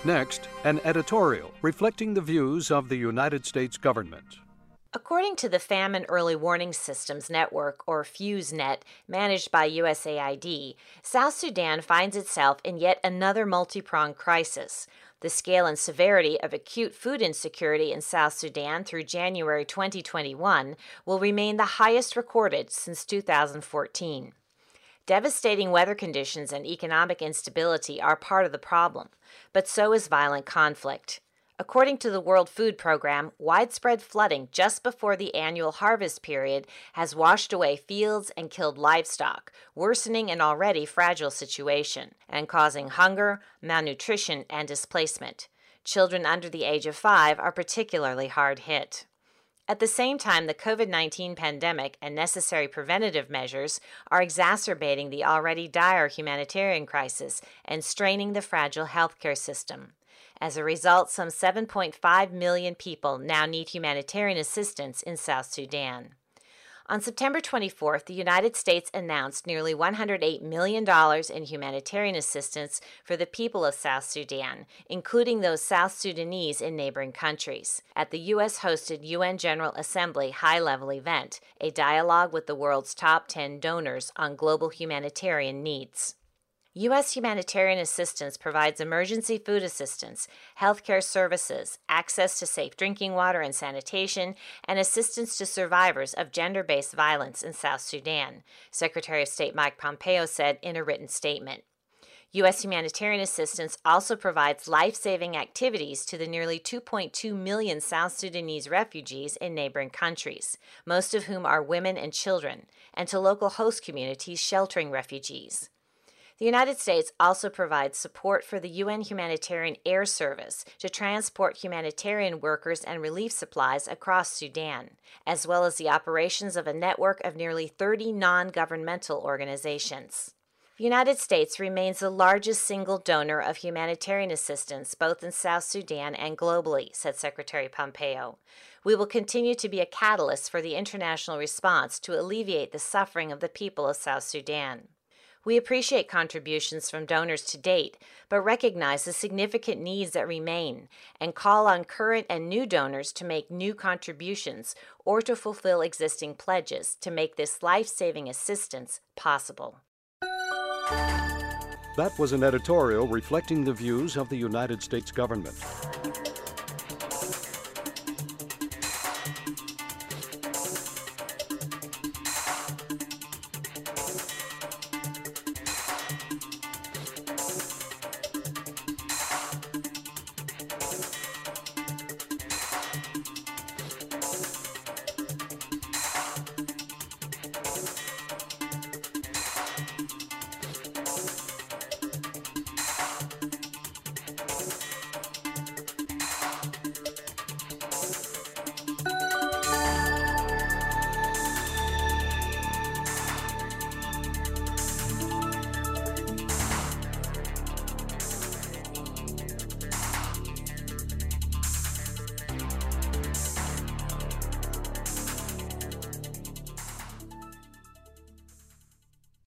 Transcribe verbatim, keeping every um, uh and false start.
Next, an editorial reflecting the views of the United States government. According to the Famine Early Warning Systems Network, or FuseNet, managed by U S A I D, South Sudan finds itself in yet another multi-pronged crisis. The scale and severity of acute food insecurity in South Sudan through January twenty twenty-one will remain the highest recorded since two thousand fourteen. Devastating weather conditions and economic instability are part of the problem, but so is violent conflict. According to the World Food Program, widespread flooding just before the annual harvest period has washed away fields and killed livestock, worsening an already fragile situation and causing hunger, malnutrition, and displacement. Children under the age of five are particularly hard hit. At the same time, the COVID nineteen pandemic and necessary preventative measures are exacerbating the already dire humanitarian crisis and straining the fragile healthcare system. As a result, some seven point five million people now need humanitarian assistance in South Sudan. On September twenty-fourth, the United States announced nearly one hundred eight million dollars in humanitarian assistance for the people of South Sudan, including those South Sudanese in neighboring countries, at the U S-hosted U N General Assembly high-level event, a dialogue with the world's top ten donors on global humanitarian needs. U S humanitarian assistance provides emergency food assistance, healthcare services, access to safe drinking water and sanitation, and assistance to survivors of gender-based violence in South Sudan, Secretary of State Mike Pompeo said in a written statement. U S humanitarian assistance also provides life-saving activities to the nearly two point two million South Sudanese refugees in neighboring countries, most of whom are women and children, and to local host communities sheltering refugees. The United States also provides support for the U N Humanitarian Air Service to transport humanitarian workers and relief supplies across Sudan, as well as the operations of a network of nearly thirty non-governmental organizations. The United States remains the largest single donor of humanitarian assistance both in South Sudan and globally, said Secretary Pompeo. We will continue to be a catalyst for the international response to alleviate the suffering of the people of South Sudan. We appreciate contributions from donors to date, but recognize the significant needs that remain and call on current and new donors to make new contributions or to fulfill existing pledges to make this life-saving assistance possible. That was an editorial reflecting the views of the United States government.